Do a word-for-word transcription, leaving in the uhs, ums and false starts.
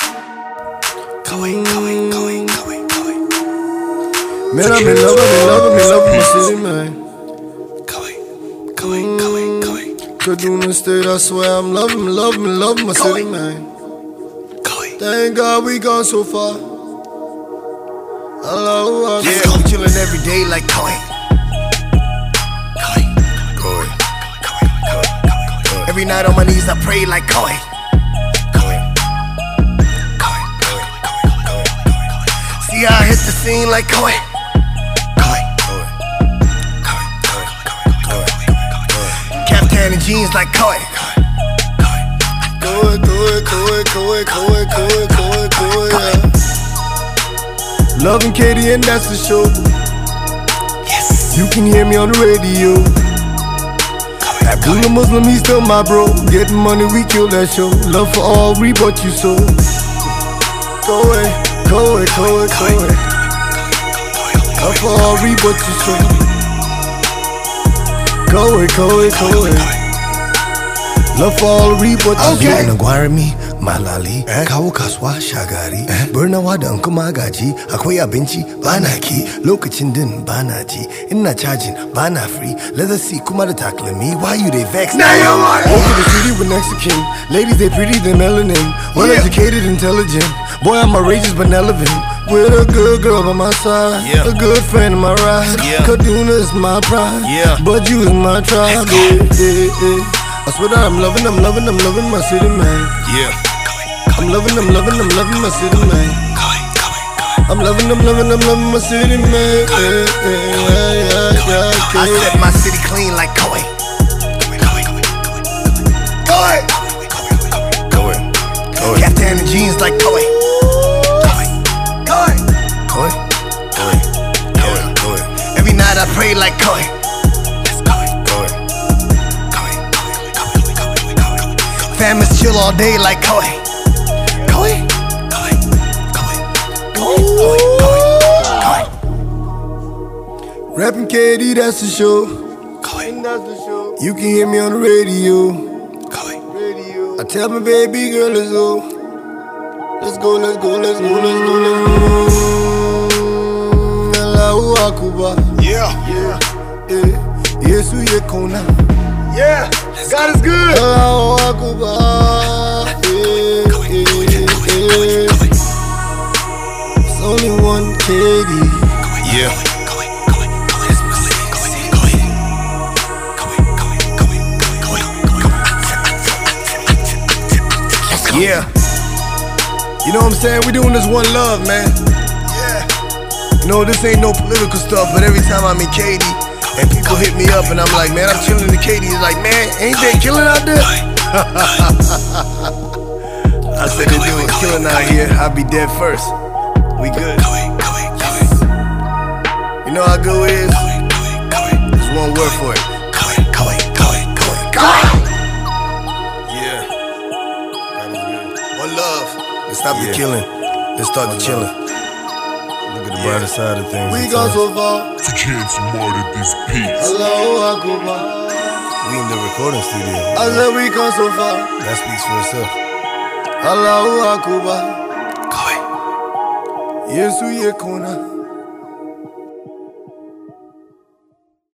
Going, going, going, going, going. Man, I'm in love, I'm in love, I'm in love with my city, man. Going, going, going, going. Kaduna State, I swear I'm loving, loving, loving my city, man. Going. Thank God we gone so far. Hello, Yeah, I'm chillin' every day like going. Going, going, going, going, going. Every night on my knees I pray like going. See how I hit the scene like Koi. Caftan and jeans like Koi. Koi, Koi, Koi, Koi, Koi, Koi, Koi, Koi, yeah. Loving Katie and that's the show. Yes. You can hear me on the radio. Abdullah Muslim, he's still my bro. Getting money, we kill that show. Love for all, reap what you sow. Koi. Koi, Koi, Koi. Love for all, reap what you sow. Koi, Koi, Koi. Love for all, reap what you sow. Nagwarami, malali, kawo kasuwa shagari, birnawa da in kuma gaji, akwai abinci bana ki, lokacin din bana ji, ina charging bana free, leather seat kuma da takalmi, why you they vex? Now you want it. Over the city with next to king, ladies they pretty than melanin, well educated, intelligent. Boy, I'm outrageous, benevolent. With a good girl by my side, yeah. A good friend in my ride. Yeah. Kaduna is my pride, yeah. But you is my tribe. Yeah, yeah, yeah. I swear that I'm loving, I'm loving, I'm loving my city, man. Yeah. I'm loving, I'm loving, I'm loving my city, man. I'm loving, I'm loving, I'm loving my city, man. Yeah, yeah, yeah, yeah, yeah. I set my city clean like Koi. Koi. Koi. Caftan and jeans like Koi. Koi. Koi. Koi. Koi. Koi. Every night I pray like Koi. Koi. Koi. Families chill all day like Koi. Koi. Koi. Koi. Koi. Koi. Rapping K D, that's the show. Koi. That's the show. You can hear me on the radio. Koi. I tell my baby girl, let's go. Let's go, let's go, let's go, let's go, let's go. Allahu Akbar. Yeah. Yeah. Yeah. Yesu yekona. Yeah. God is good. Allahu Akbar. Yeah. Yeah. Yeah. It's only one K D. Yeah. Yeah. You know what I'm saying? We doing this one love, man. Yeah. You know, this ain't no political stuff, but every time I'm in Katy and people hit me up and I'm like, man, I'm chilling in Katy, it's like, man, ain't they killing out there? I said they doing killing out here, I'll be dead first. We good. You know how good it is? There's one word for it. Yeah. One love. Let's stop Yeah. the killing. Let's start the chilling. Look at the brighter side of things. We gone so far. To chance more than this beat. Allahu Akbar. We in the recording studio. I said we gone so far. That speaks for itself. Allahu Akbar. Koi. Yesu yekona.